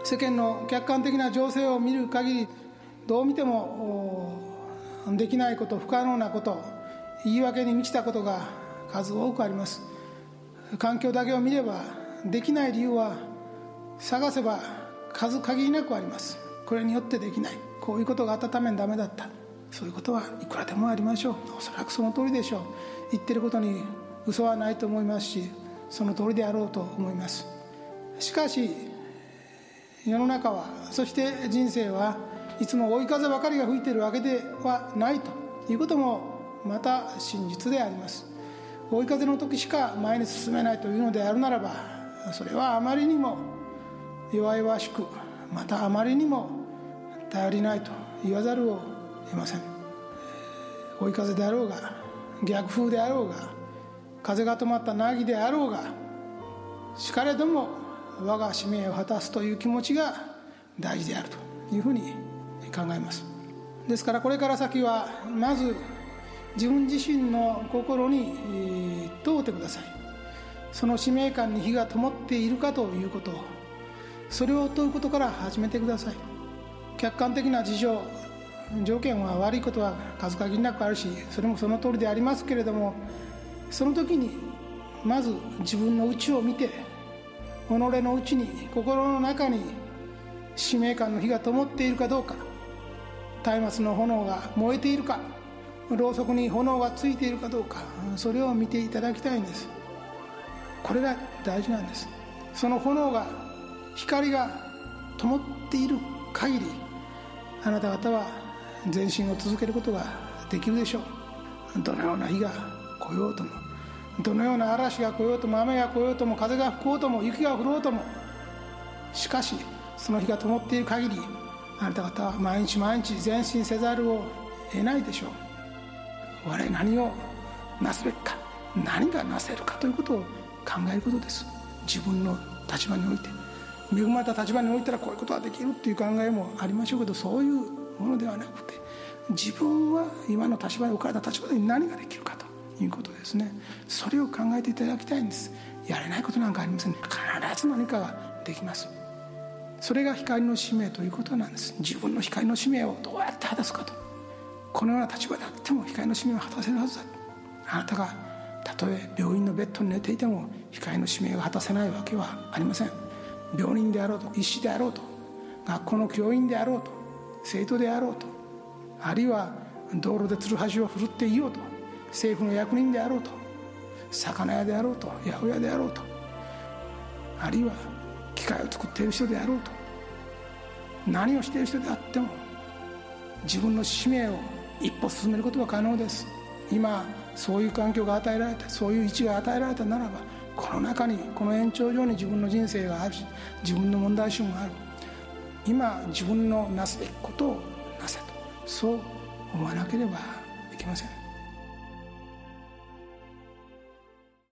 世間の客観的な情勢を見る限り、どう見てもできないこと、不可能なこと、言い訳に満ちたことが数多くあります。環境だけを見ればできない理由は探せば数限りなくあります。これによってできない、こういうことがあったためにダメだった、そういうことはいくらでもありましょう。おそらくその通りでしょう。言ってることに嘘はないと思いますし、その通りであろうと思います。しかし世の中は、そして人生はいつも追い風ばかりが吹いているわけではないということもまた真実であります。追い風の時しか前に進めないというのであるならば、それはあまりにも弱々しく、またあまりにも頼りないと言わざるを得ません。追い風であろうが、逆風であろうが、風が止まった凪であろうが、しかれども我が使命を果たすという気持ちが大事であるというふうに考えます。ですからこれから先はまず自分自身の心に問うてください。その使命感に火が灯っているかということを、それを問うことから始めてください。客観的な事情、条件は悪いことは数限りなくあるし、それもその通りでありますけれども、その時にまず自分の内を見て、己の内に、心の中に使命感の火が灯っているかどうか、松明の炎が燃えているか、ろうそくに炎がついているかどうか、それを見ていただきたいんです。これが大事なんです。その炎が、光が灯っている限り、あなた方は前進を続けることができるでしょう。どのような日が来ようとも、どのような嵐が来ようとも、雨が来ようとも、風が吹こうとも、雪が降ろうとも、しかしその日が灯っている限り、あなた方は毎日毎日前進せざるを得ないでしょう。我々何をなすべきか、何がなせるかということを考えることです。自分の立場において、恵まれた立場においたらこういうことができるっていう考えもありましょうけど、そういうものではなくて、自分は今の立場に置かれた立場で何ができるかということですね。それを考えていただきたいんです。やれないことなんかありません。必ず何かができます。それが光の使命ということなんです。自分の光の使命をどうやって果たすかと。このような立場であっても光の使命を果たせるはずだ。あなたがたとえ病院のベッドに寝ていても光の使命が果たせないわけはありません。病人であろうと、医師であろうと、学校の教員であろうと、生徒であろうと、あるいは道路でつるはしを振るっていようと、政府の役人であろうと、魚屋であろうと、八百屋であろうと、あるいは機械を作っている人であろうと、何をしている人であっても自分の使命を一歩進めることが可能です。今そういう環境が与えられて、そういう位置が与えられたならば、この中に、この延長上に自分の人生があるし、自分の問題集がある。今自分のなすべきことをなせと、そう思わなければいけません。